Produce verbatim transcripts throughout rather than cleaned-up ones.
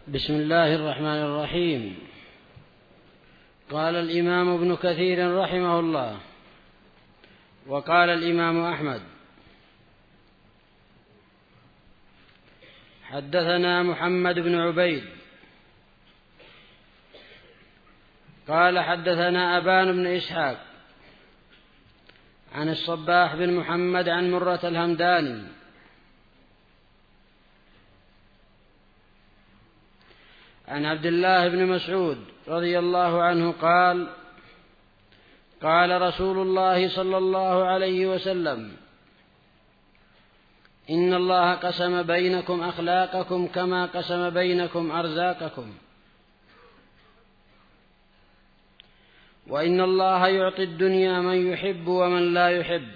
بسم الله الرحمن الرحيم. قال الإمام ابن كثير رحمه الله: وقال الإمام أحمد: حدثنا محمد بن عبيد قال حدثنا أبان بن إسحاق عن الصباح بن محمد عن مرة الهمداني عن عبد الله بن مسعود رضي الله عنه قال: قال رسول الله صلى الله عليه وسلم: إن الله قسم بينكم أخلاقكم كما قسم بينكم أرزاقكم، وإن الله يعطي الدنيا من يحب ومن لا يحب،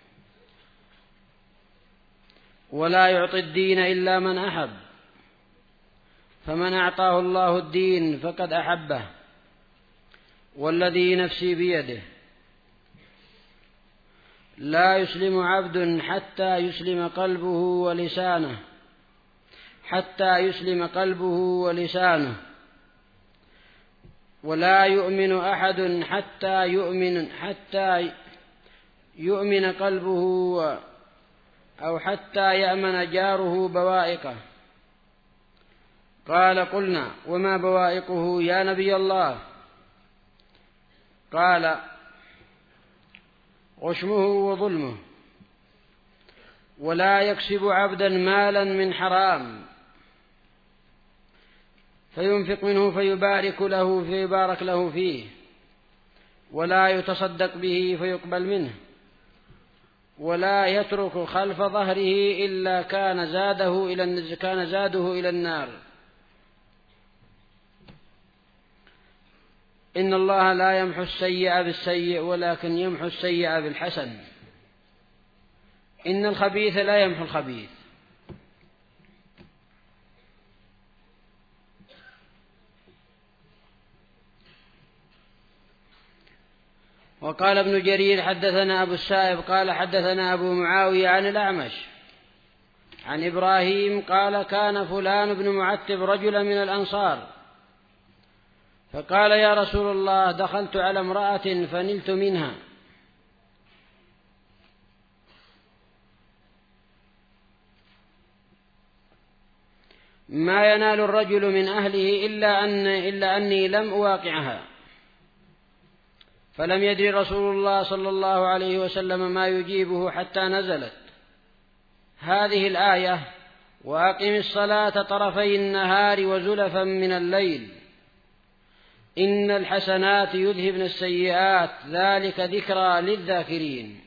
ولا يعطي الدين إلا من أحب، فمن أعطاه الله الدين فقد أحبه، والذي نفسي بيده لا يسلم عبد حتى يسلم قلبه ولسانه حتى يسلم قلبه ولسانه ولا يؤمن أحد حتى يؤمن حتى يؤمن قلبه أو حتى يأمن جاره بوائقه. قال: قلنا: وما بوائقه يا نبي الله؟ قال: غشمه وظلمه، ولا يكسب عبدا مالا من حرام فينفق منه فيبارك له فيبارك له فيه، ولا يتصدق به فيقبل منه، ولا يترك خلف ظهره إلا كان زاده إلى كان زاده إلى النار. إن الله لا يمحو السيئ بالسيئ ولكن يمحو السيئ بالحسن. إن الخبيث لا يمحو الخبيث. وقال ابن جرير: حدثنا أبو السائب قال حدثنا أبو معاوية عن الأعمش عن إبراهيم قال: كان فلان بن معتب رجلا من الأنصار، فقال: يا رسول الله، دخلت على امرأة فنلت منها، ما ينال الرجل من أهله إلا, أن إلا أني لم أواقعها. فلم يدري رسول الله صلى الله عليه وسلم ما يجيبه حتى نزلت هذه الآية: وأقم الصلاة طرفي النهار وزلفا من الليل إن الحسنات يذهبن السيئات ذلك ذكرى للذاكرين.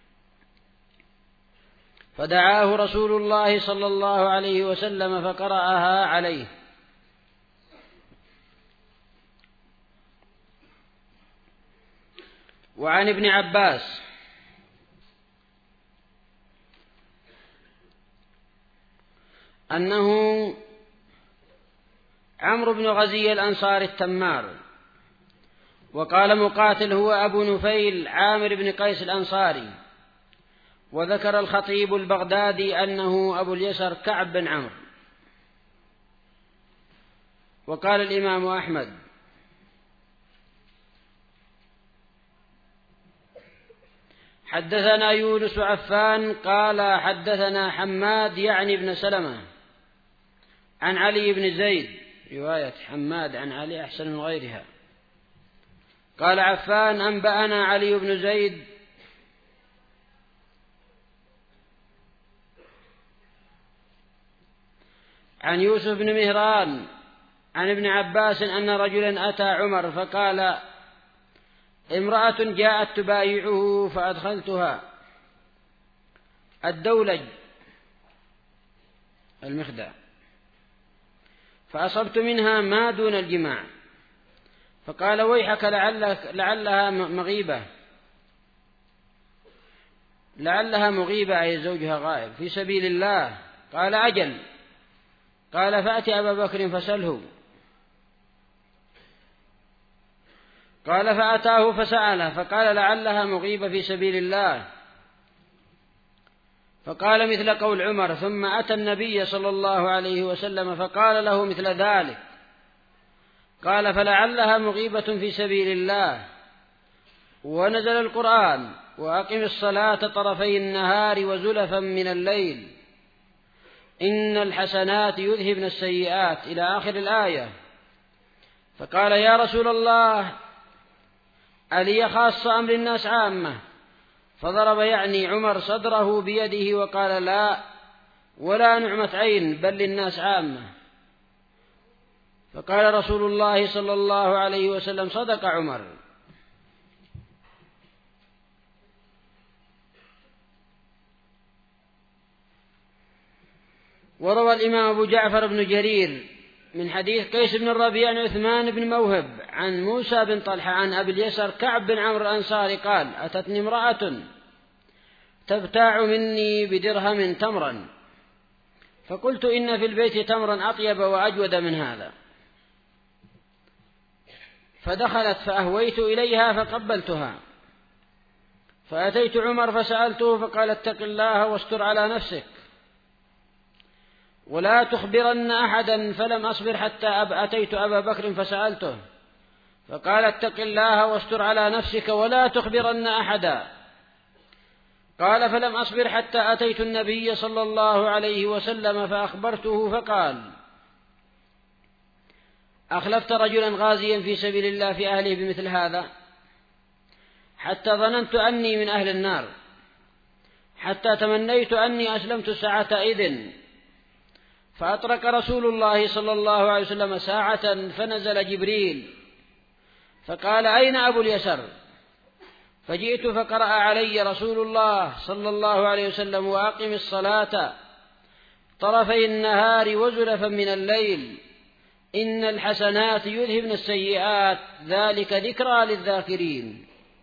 فدعاه رسول الله صلى الله عليه وسلم فقرأها عليه. وعن ابن عباس أنه عمرو بن غزي الأنصاري التمار، وقال مقاتل: هو أبو نفيل عامر بن قيس الأنصاري. وذكر الخطيب البغدادي أنه أبو اليسر كعب بن عمرو. وقال الإمام أحمد: حدثنا يونس عفان قال حدثنا حماد يعني بن سلمة عن علي بن زيد، رواية حماد عن علي أحسن من غيرها. قال عفان: أنبأنا علي بن زيد عن يوسف بن مهران عن ابن عباس أن رجلا أتى عمر فقال: امرأة جاءت تبايعه فأدخلتها الدولج المخدع، فأصبت منها ما دون الجماع، فقال: ويحك لعلك لعلها مغيبة لعلها مغيبة أي زوجها غائب في سبيل الله. قال: أجل. قال: فأتي أبا بكر فسأله. قال: فأتاه فسأله فقال: لعلها مغيبة في سبيل الله. فقال مثل قول عمر، ثم أتى النبي صلى الله عليه وسلم فقال له مثل ذلك، قال فلعلها مغيبة في سبيل الله. ونزل القرآن: وأقم الصلاة طرفي النهار وزلفا من الليل إن الحسنات يذهبن السيئات إلى آخر الآية. فقال: يا رسول الله، ألي خاصة أم للناس عامة؟ فضرب يعني عمر صدره بيده وقال: لا، ولا نعمة عين، بل للناس عامة. فقال رسول الله صلى الله عليه وسلم: صدق عمر. وروى الإمام أبو جعفر بن جرير من حديث قيس بن الربيع عن عثمان بن موهب عن موسى بن طلحة عن أبي اليسر كعب بن عمرو الأنصاري قال: أتتني امرأة تبتاع مني بدرهم تمرا، فقلت: إن في البيت تمرا أطيب وأجود من هذا. فدخلت فأهويت إليها فقبلتها، فأتيت عمر فسألته فقال: اتق الله واستر على نفسك ولا تخبرن أحدا. فلم أصبر حتى أتيت أبا بكر فسألته فقال: اتق الله واستر على نفسك ولا تخبرن أحدا. قال: فلم أصبر حتى أتيت النبي صلى الله عليه وسلم فأخبرته فقال: أخلفت رجلا غازيا في سبيل الله في أهله بمثل هذا؟ حتى ظننت أني من أهل النار، حتى تمنيت أني أسلمت ساعة إذن. فأطرق رسول الله صلى الله عليه وسلم ساعة فنزل جبريل فقال: أين أبو اليسر؟ فجئت فقرأ علي رسول الله صلى الله عليه وسلم: وأقم الصلاة طرفي النهار وزلفا من الليل إن الحسنات يذهبن السيئات ذلك ذكرى للذاكرين.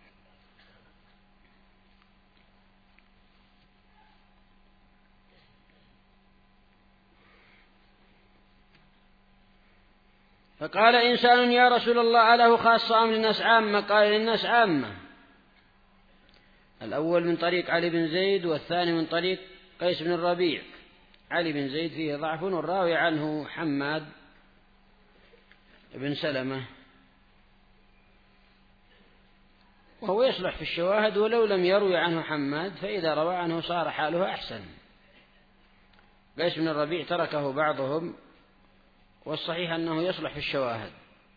فقال إنسان: يا رسول الله، أله خاصة أم للناس عامة؟ قال: للناس عامة. الأول من طريق علي بن زيد والثاني من طريق قيس بن الربيع. علي بن زيد فيه ضعف والراوي عنه حماد بن سلمة، وهو يصلح في الشواهد، ولو لم يروي عنه حماد فإذا روى عنه صار حاله أحسن. قيس بن الربيع تركه بعضهم، والصحيح أنه يصلح في الشواهد.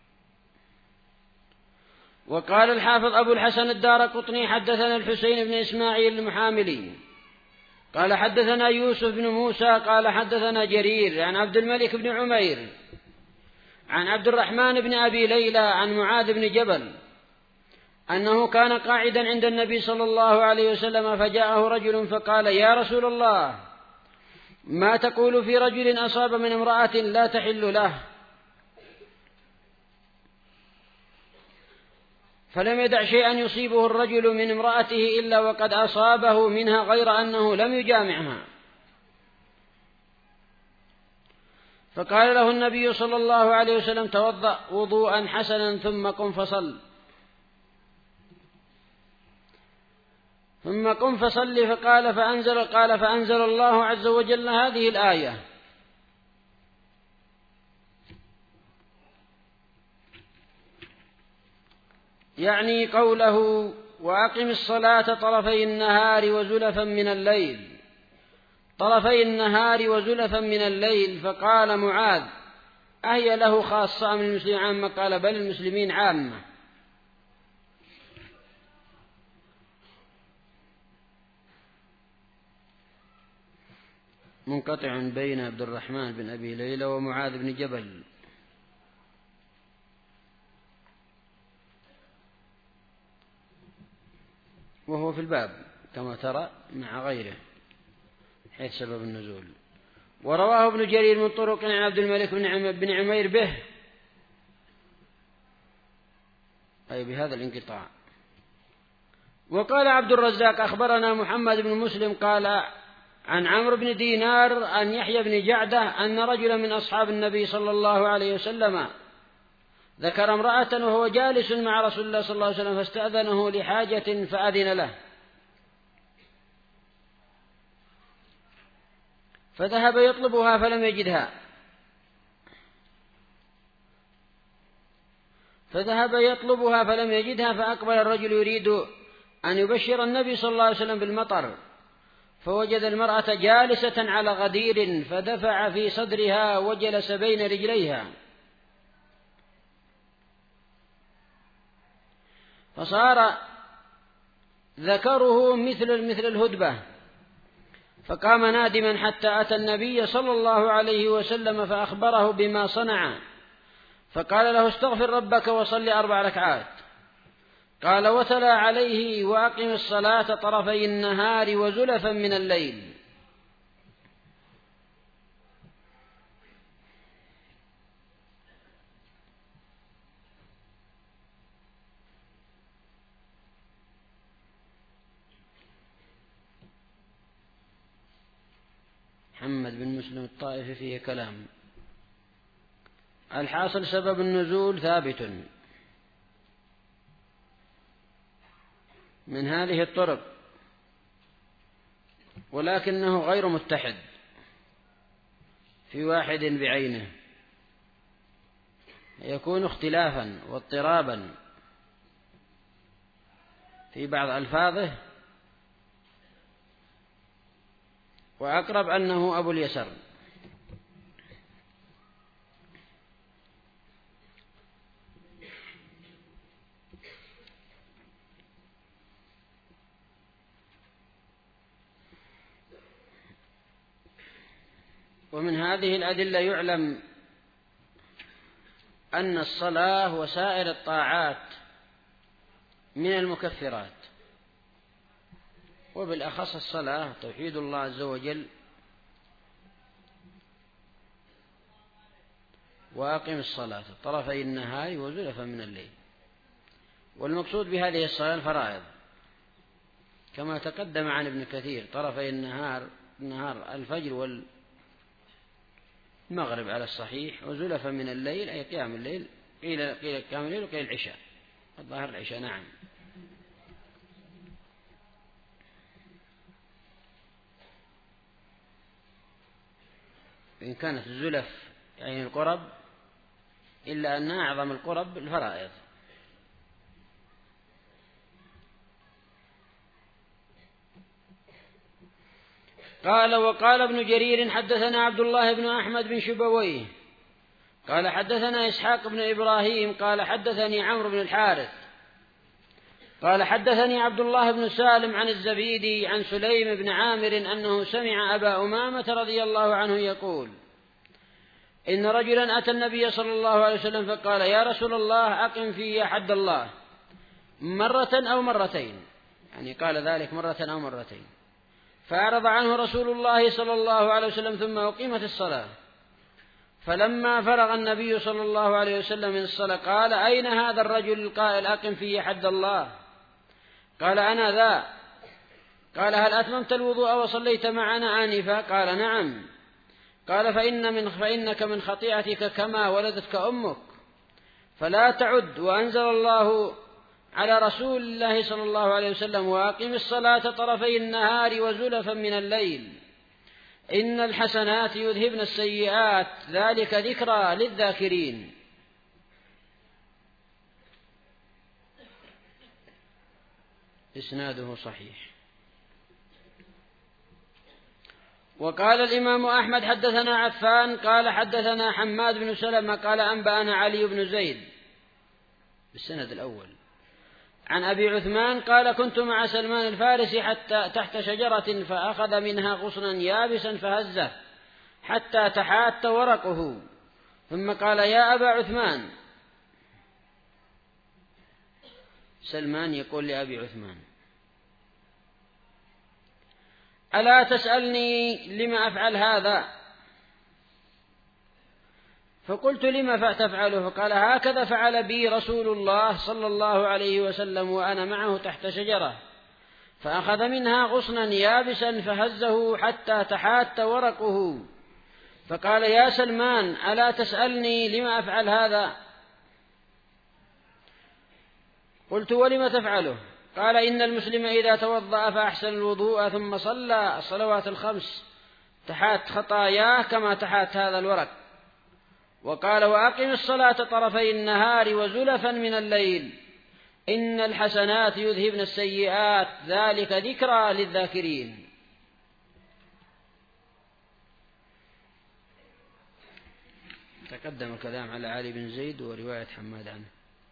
وقال الحافظ أبو الحسن الدارقطني: حدثنا الحسين بن إسماعيل المحاملي قال حدثنا يوسف بن موسى قال حدثنا جرير عن عبد الملك بن عمير عن عبد الرحمن بن أبي ليلى عن معاذ بن جبل أنه كان قاعدا عند النبي صلى الله عليه وسلم فجاءه رجل فقال: يا رسول الله، ما تقول في رجل أصاب من امرأة لا تحل له؟ فلم يدع شيئا يصيبه الرجل من امرأته إلا وقد أصابه منها غير أنه لم يجامعها. فقال له النبي صلى الله عليه وسلم: توضأ وضوءا حسنا ثم قم فصل ثم قم فصل فقال فأنزل قال فأنزل الله عز وجل هذه الآية: يعني قوله: وأقم الصلاة طرفي النهار وزلفا من الليل، طرفي النهار وزلفا من الليل. فقال معاذ: أهي له خاصة من المسلمين عامة؟ قال: بل المسلمين عامة. منقطع بين عبد الرحمن بن أبي ليلى ومعاذ بن جبل. وهو في الباب كما ترى مع غيره حيث سبب النزول. ورواه ابن جرير من طرق عن عبد الملك بن عمير به، أي بهذا الانقطاع. وقال عبد الرزاق: أخبرنا محمد بن مسلم قال عن عمرو بن دينار عن يحيى بن جعدة أن رجلا من أصحاب النبي صلى الله عليه وسلم ذكر امرأة وهو جالس مع رسول الله صلى الله عليه وسلم فاستأذنه لحاجة فأذن له، فذهب يطلبها فلم يجدها فذهب يطلبها فلم يجدها فأقبل الرجل يريد أن يبشر النبي صلى الله عليه وسلم بالمطر، فوجد المرأة جالسة على غدير فدفع في صدرها وجلس بين رجليها، فصار ذكره مثل مثل الهدبة، فقام نادما حتى أتى النبي صلى الله عليه وسلم فأخبره بما صنع، فقال له استغفر ربك وصل أربع ركعات. قال وتلا عليه وأقم الصلاة طرفي النهار وزلفا من الليل. محمد بن مسلم الطائفي فيه كلام. الحاصل سبب النزول ثابت من هذه الطرق، ولكنه غير متحد في واحد بعينه، يكون اختلافا واضطرابا في بعض ألفاظه، وأقرب أنه أبو اليسر. ومن هذه الأدلة يعلم أن الصلاة وسائر الطاعات من المكفرات، وبالأخص الصلاة توحيد الله عز وجل وأقم الصلاة طرفي النهار وزلفا من الليل. والمقصود بهذه الصلاة الفرائض كما تقدم عن ابن كثير، طرفي النهار النهار الفجر والمغرب على الصحيح، وزلفا من الليل أي قيام الليل، قيل قيل قيام الليل وقيل العشاء، الظاهر العشاء. نعم. إن كانت الزلف يعني القرب، إلا أن أعظم القرب الفرائض. قال وقال ابن جرير حدثنا عبد الله بن أحمد بن شبويه قال حدثنا إسحاق بن إبراهيم قال حدثني عمرو بن الحارث قال حدثني عبد الله بن سالم عن الزبيدي عن سليم بن عامر أنه سمع أبا أمامة رضي الله عنه يقول إن رجلا أتى النبي صلى الله عليه وسلم فقال يا رسول الله أقم في حد الله مرة أو مرتين، يعني قال ذلك مرة أو مرتين، فأعرض عنه رسول الله صلى الله عليه وسلم ثم أقيمت الصلاة، فلما فرغ النبي صلى الله عليه وسلم من الصلاة قال أين هذا الرجل القائل أقم في حد الله؟ قال أنا ذا. قال هل أتممت الوضوء وصليت معنا آنفا؟ قال نعم. قال فإن من فإنك من خطيئتك كما ولدتك أمك، فلا تعد. وأنزل الله على رسول الله صلى الله عليه وسلم وأقم الصلاة طرفي النهار وزلفا من الليل إن الحسنات يذهبن السيئات ذلك ذكرى للذاكرين. إسناده صحيح. وقال الإمام أحمد حدثنا عفان قال حدثنا حماد بن سلمة قال أنبأنا علي بن زيد بالسند الأول عن أبي عثمان قال كنت مع سلمان الفارسي حتى تحت شجرة فأخذ منها غصنا يابسا فهزه حتى تحات ورقه، ثم قال يا أبا عثمان، سلمان يقول لأبي عثمان ألا تسألني لما أفعل هذا؟ فقلت لما تفعله؟ فقال هكذا فعل بي رسول الله صلى الله عليه وسلم وأنا معه تحت شجرة فأخذ منها غصنا يابسا فهزه حتى تحات ورقه، فقال يا سلمان ألا تسألني لما أفعل هذا؟ قلت ولم تفعله؟ قال إن المسلم إذا توضأ فأحسن الوضوء ثم صلى الصلوات الخمس تحات خطاياه كما تحات هذا الورق. وقال وأقم الصلاة طرفي النهار وزلفا من الليل إن الحسنات يذهبن السيئات ذلك ذكرى للذاكرين. تقدم الكلام على علي بن زيد ورواية حماد عنه.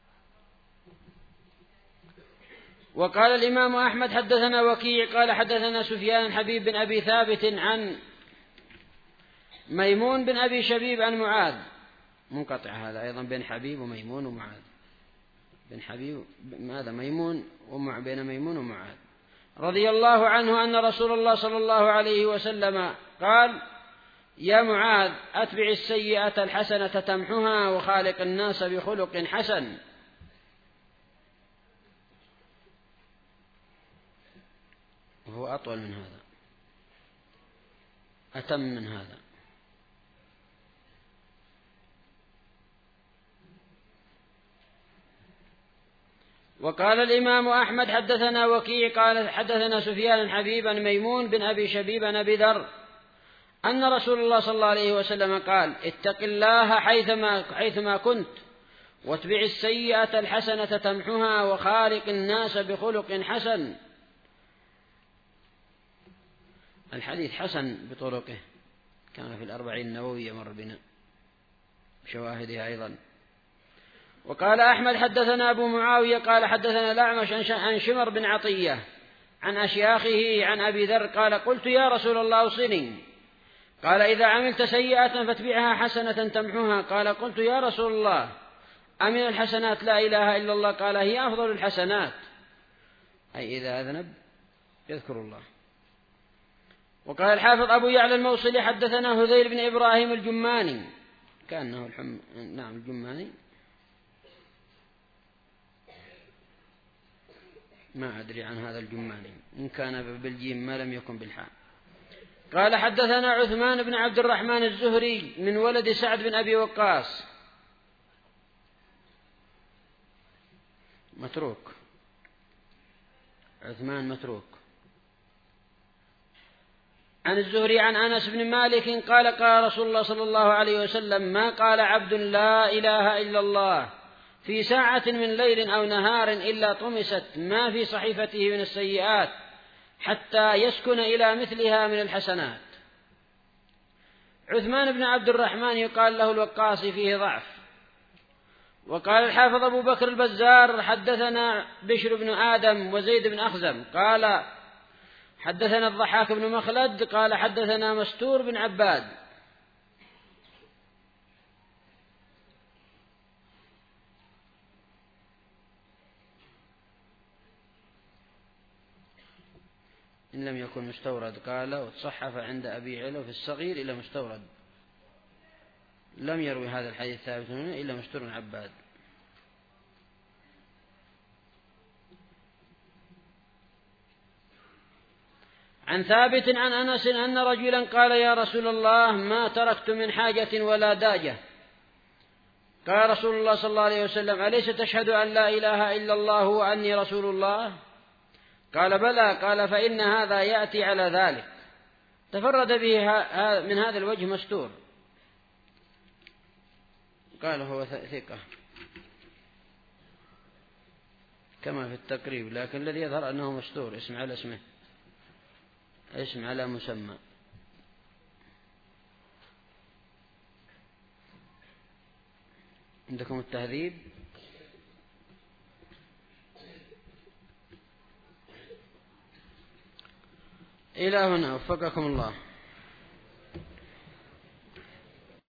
وقال الإمام أحمد حدثنا وكيع قال حدثنا سفيان حبيب بن أبي ثابت عن ميمون بن أبي شبيب عن معاذ، منقطع هذا أيضا بين حبيب وميمون ومعاذ، بن حبيب ماذا ميمون ومع بين ميمون ومعاذ، رضي الله عنه أن رسول الله صلى الله عليه وسلم قال يا معاذ أتبع السيئة الحسنة تمحها وخالق الناس بخلق حسن. وهو أطول من هذا، أتم من هذا. وقال الإمام أحمد حدثنا وكيع قال حدثنا سفيان حبيبا ميمون بن أبي شبيب عن أبي ذر أن رسول الله صلى الله عليه وسلم قال اتق الله حيثما, حيثما كنت واتبع السيئة الحسنة تمحها وخالق الناس بخلق حسن. الحديث حسن بطرقه، كان في الأربعين النووية مر بنا بشواهدها أيضا. وقال أحمد حدثنا أبو معاوية قال حدثنا الأعمش عن شمر بن عطية عن أشياخه عن أبي ذر قال قلت يا رسول الله أوصني، قال إذا عملت سيئة فاتبعها حسنة تمحوها، قال قلت يا رسول الله أمن الحسنات لا إله إلا الله، قال هي أفضل الحسنات، أي إذا أذنب يذكر الله. وقال الحافظ أبو يعلى الموصلي حدثنا هذيل بن إبراهيم الجماني، كأنه الحم... نعم الجماني، ما أدري عن هذا الجماني، إن كان بالجيم ما لم يكن بالحاء. قال حدثنا عثمان بن عبد الرحمن الزهري من ولد سعد بن أبي وقاص، متروك، عثمان متروك، عن الزهري عن أنس بن مالك قال قال رسول الله صلى الله عليه وسلم ما قال عبد لا إله إلا الله في ساعة من ليل أو نهار إلا طمست ما في صحيفته من السيئات حتى يسكن إلى مثلها من الحسنات. عثمان بن عبد الرحمن يقال له الوقاصي فيه ضعف. وقال الحافظ أبو بكر البزار حدثنا بشر بن آدم وزيد بن أخزم قال حدثنا الضحاك بن مخلد قال حدثنا مستور بن عباد إن لم يكن مستورد قال وتصحف عند أبي علو في الصغير إلى مستورد، لم يروي هذا الحديث ثابت منه إلا مستور بن عباد. عن ثابت عن أنس أن رجلا قال يا رسول الله ما تركت من حاجة ولا داجة، قال رسول الله صلى الله عليه وسلم أليس تشهد أن لا إله إلا الله وأني رسول الله؟ قال بلى، قال فإن هذا يأتي على ذلك. تفرد به من هذا الوجه مستور، قال هو ثقة كما في التقريب، لكن الذي يظهر أنه مستور، اسم على اسمه، اسم على مسمى. عندكم التهذيب إلى هنا، وفقكم الله.